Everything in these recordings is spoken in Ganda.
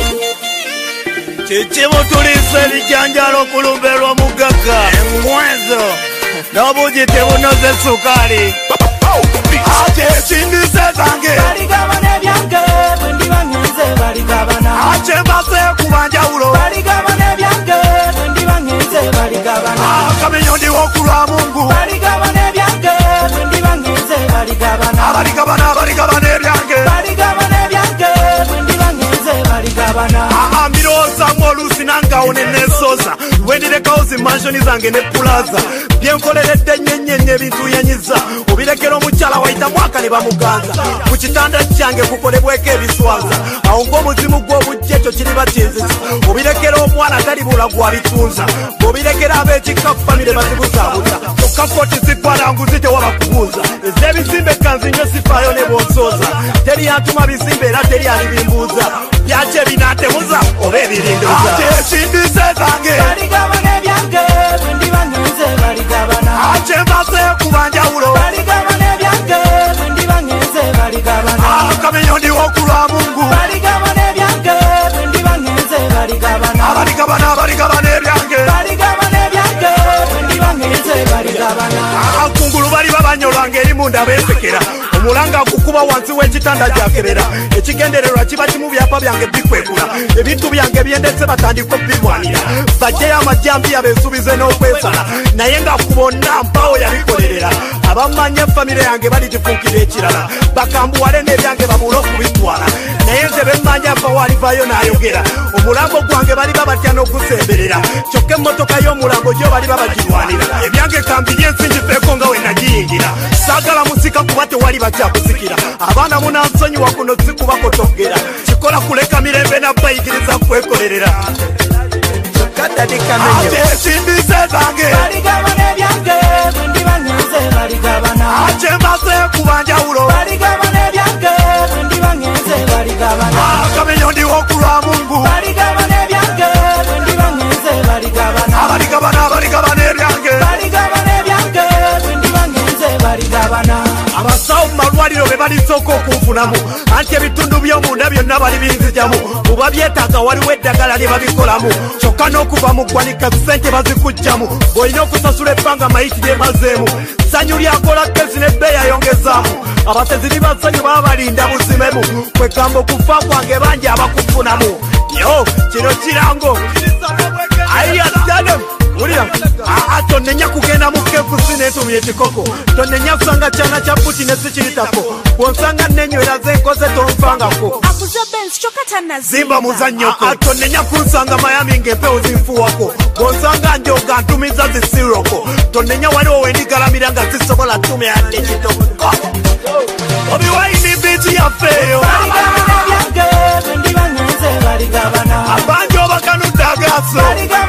Chichimutulisa ebijanjalo kulumbe lw'omugagga engwezo n'obugi tebunoze sukali ate ekindise zange baligabana ebyange bwe ndiba ngenze baligabana ate mbase kubanjawulo baligabana ebyange bwe ndiba ngenze baligabana akamenyo ndiwo kulwa Mungu baligabana ebyange bwe ndiba ngenze baligabana abaligabana ebyange baligabana ebyange bwe ndiba ngenze baligabana mbirowoozamu oluusi nangawo ne neesooza lwendirekawo zimanshoni zange ne pulaza byenkoleredde nnyo ebintu yanyiza obirekera omukyala wayita mwaka ne bamuganza ku kitanda kyange kukolebweko ebiswaza awo ng'omuzimu gw'obujja ekyo kiriba kinziza obirekera omwana talibula gwabitunza obirekera ab'ekika famire bazibuzaabuza kyokka foti zitwala nguzi tewaba kubuuza ez'ebizimbe kanzi nnyo sifaayo ne bonsooza teri yantuma bizimbe era teri alibimbuuza byaki ebinaatemuza oba ebirinduza ate ekindise zange baligabana ebyange bwe ndiba ngenze baligabana ate mbase kubanjawulo baligabana ebyange bwe ndiba ngenze baligabana akamenyo ndiwo kulwa Mungu baligabana ebyange bwe ndiba ngenze baligabana abaligabana ebyange baligabana ebyange bwe ndiba ngenze baligabana akungulu bali babanyolwa ng'erimu ndabeesekera omulanga akukuba wansi w'ekitanda gyakebera ekigendererwa kiba kimu byapa byange bikwekula ebintu byange byendetse batandika obirwanira bajjeyo amajjambiya beesubize n'okwesala naye nga ku bonna mpawo yabikolerera abamanya famire yange baligifuukira ekirala bakambuwale n'ebyange babule okubitwala naye nze bemmanya mpawo alivayo n'ayogera omulambo gwange baliba batya n'okusemberera kyokka emmotoka y'omulambo gyo baliba bagirwanira ebyange kambiri ensinjifeeko nga we nagiyingira saagala musika kuba tewali bakyakusikira abaana munansonyiwa kuno sikubakotogera kikola kuleka mirembe nabbayigiriza kwekolerera ate ekindise zange baligabana ebyange bwe ndiba ngenze baligabana ate mbase kubanjawulo baligabana ebyange bwe ndiba ngenze baligabana akamenyo ndiwo kulwa Mungu baligabana ebyange bwe ndiba ngenze baligabana abaligabana ebyange baligabana ebyange bwe ndiba ngenze baligabana abasawo mu malwaliro be balisooka okunfunamu anti ebitundu by'omunda byonna bali binzijamu muba byetaaga waliwo eddagala lye babikolamu kyokka n'okuva mu ggwanika ssente bazikugjamu bw'olina okusasula ebbanga mayiti lyemazeemu ssanyu lyakola kezi n'ebbeeyi ayongezaamu abasezi libasanyu baba balinda buzimemu kwegamba okufa kwange bangi abakufunamu yo kino kirango ayiyasano ulira tonnenya kugenda mu kefusi n'entumu y'ekikoko tonnenya kusanga kyana kya buti ne sikiritako bw'onsanga nenywera zenkoze tonfangako zimba muzannyoko tonnenya kunsanga mayami ng'empewo zinfuwako bw'onsanga njoga ntumiza zisiroko tonnenya waliwo wendigalamira nga zisobola ttume yadde ekitoko obiwaini biti yaffeeyo abangi obakanudde agaso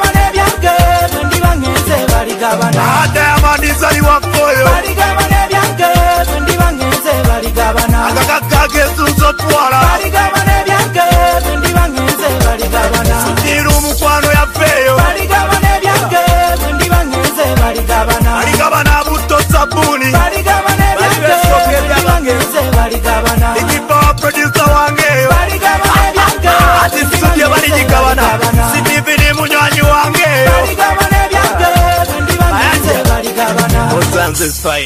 Diamond zali waffoyo agagagga esunso twala siru mukwano